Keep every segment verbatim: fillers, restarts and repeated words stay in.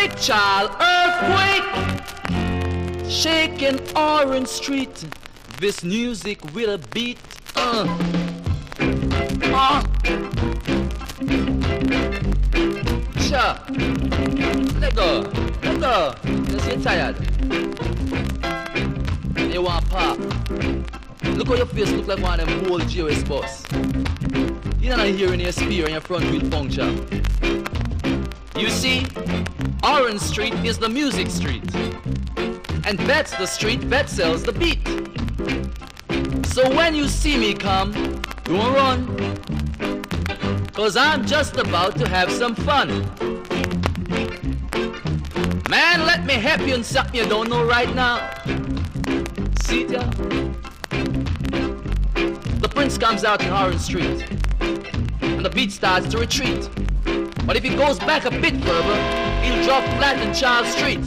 earthquake, child, earthquake. Shaking Orange Street, this music with a beat. Uh. Uh. Sure. Let go, let go. Because you're tired. You want pop. Look how your face look like one of them old J O S bus. You're not hearing your spear and your front wheel puncture. You see, Orange Street is the music street. And that's the street that sells the beat. So when you see me come, don't run. Cause I'm just about to have some fun. Man, let me help you in something you don't know right now. See ya? The prince comes out in Orange Street, and the beat starts to retreat. But if he goes back a bit further, he'll drop flat in Charles Street.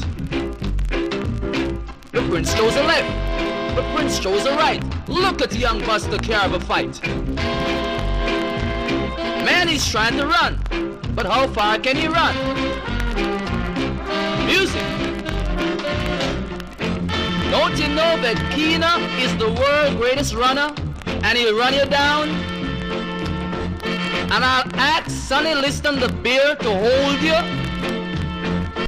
The prince chose a left, the prince chose a right. Look at the young Buster Carver fight. Man, he's trying to run, but how far can he run? Music. Don't you know that Keena is the world's greatest runner, and he'll run you down? And I'll ask Sonny Liston the bear to hold you